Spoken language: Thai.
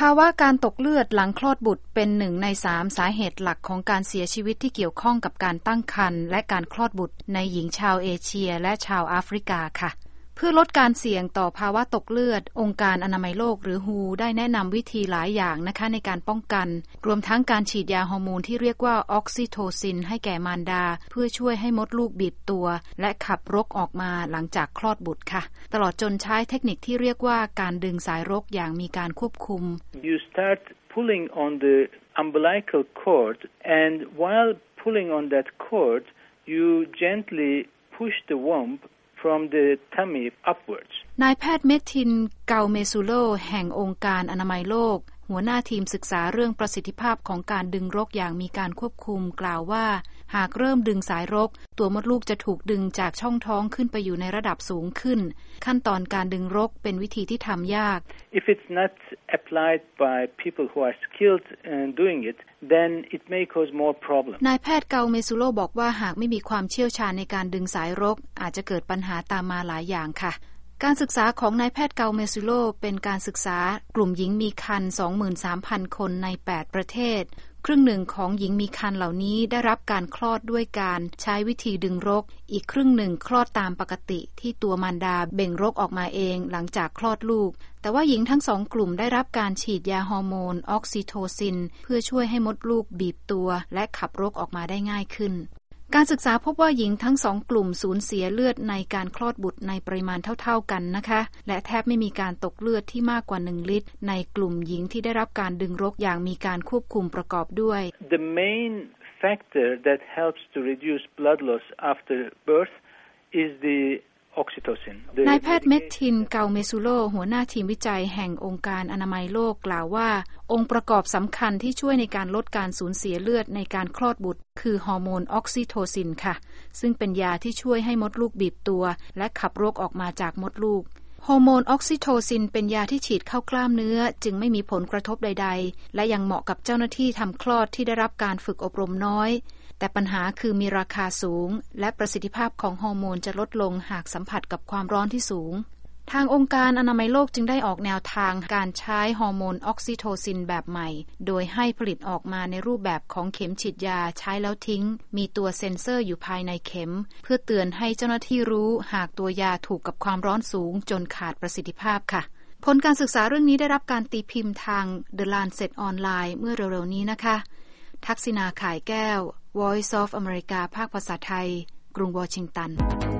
าวะการตกเลือดหลังคลอดบุตรเป็น1 ใน 3สาเหตุหลักของการเสียชีวิตที่เกี่ยวข้องกับการตั้งครรภ์และการคลอดบุตรในหญิงชาวเอเชียและชาวแอฟริกาค่ะเพื่อลดการเสี่ยงต่อภาวะตกเลือดองค์การอนามัยโลกหรือ WHO ได้แนะนำวิธีหลายอย่างนะคะในการป้องกันรวมทั้งการฉีดยาฮอร์โมนที่เรียกว่าออกซิโทซินให้แก่มารดาเพื่อช่วยให้มดลูกบีบตัวและขับรกออกมาหลังจากคลอดบุตรค่ะตลอดจนใช้เทคนิคที่เรียกว่าการดึงสายรกอย่างมีการควบคุม You start pulling on the umbilical cord and while pulling on that cord you gently push the womb from the tummy upwards นายแพทย์เมทินเกาเมซูโลแห่งองค์การอนามัยโลกหัวหน้าทีมศึกษาเรื่องประสิทธิภาพของการดึงรกอย่างมีการควบคุมกล่าวว่าหากเริ่มดึงสายรกตัวมดลูกจะถูกดึงจากช่องท้องขึ้นไปอยู่ในระดับสูงขึ้นขั้นตอนการดึงรกเป็นวิธีที่ทำยาก If it's not applied by people who are skilled in doing it then it may cause more problems นายแพทย์เกาเมซูโลบอกว่าหากไม่มีความเชี่ยวชาญในการดึงสายรกอาจจะเกิดปัญหาตามมาหลายอย่างค่ะการศึกษาของนายแพทย์เกาเมซูโลเป็นการศึกษากลุ่มหญิงมีครรภ์ 23,000 คนใน8ประเทศครึ่งหนึ่งของหญิงมีครรภ์เหล่านี้ได้รับการคลอดด้วยการใช้วิธีดึงรกอีกครึ่งหนึ่งคลอดตามปกติที่ตัวมารดาเบ่งรกออกมาเองหลังจากคลอดลูกแต่ว่าหญิงทั้ง2กลุ่มได้รับการฉีดยาฮอร์โมนออกซิโทซินเพื่อช่วยให้มดลูกบีบตัวและขับรกออกมาได้ง่ายขึ้นการศึกษาพบว่าหญิงทั้ง2กลุ่มสูญเสียเลือดในการคลอดบุตรในปริมาณเท่าๆกันนะคะและแทบไม่มีการตกเลือดที่มากกว่า1ลิตรในกลุ่มหญิงที่ได้รับการดึงรกอย่างมีการควบคุมประกอบด้วย The main factor that helps to reduce blood loss after birth is the oxytocin นายแพทย์เมทินเกาเมซูโลหัวหน้าทีมวิจัยแห่งองค์การอนามัยโลกกล่าวว่าองค์ประกอบสำคัญที่ช่วยในการลดการสูญเสียเลือดในการคลอดบุตรคือฮอร์โมนออกซิโทซินค่ะซึ่งเป็นยาที่ช่วยให้มดลูกบีบตัวและขับรกออกมาจากมดลูกฮอร์โมนออกซิโทซินเป็นยาที่ฉีดเข้ากล้ามเนื้อจึงไม่มีผลกระทบใดๆและยังเหมาะกับเจ้าหน้าที่ทำคลอดที่ได้รับการฝึกอบรมน้อยแต่ปัญหาคือมีราคาสูงและประสิทธิภาพของฮอร์โมนจะลดลงหากสัมผัสกับความร้อนที่สูงทางองค์การอนามัยโลกจึงได้ออกแนวทางการใช้ฮอร์โมนออกซิโทซินแบบใหม่โดยให้ผลิตออกมาในรูปแบบของเข็มฉีดยาใช้แล้วทิ้งมีตัวเซ็นเซอร์อยู่ภายในเข็มเพื่อเตือนให้เจ้าหน้าที่รู้หากตัวยาถูกกับความร้อนสูงจนขาดประสิทธิภาพค่ะผลการศึกษาเรื่องนี้ได้รับการตีพิมพ์ทาง The Lancet ออนไลน์เมื่อเร็วๆนี้นะคะทักษิณา ข่ายแก้ว Voice of America ภาคภาษาไทยกรุงวอชิงตัน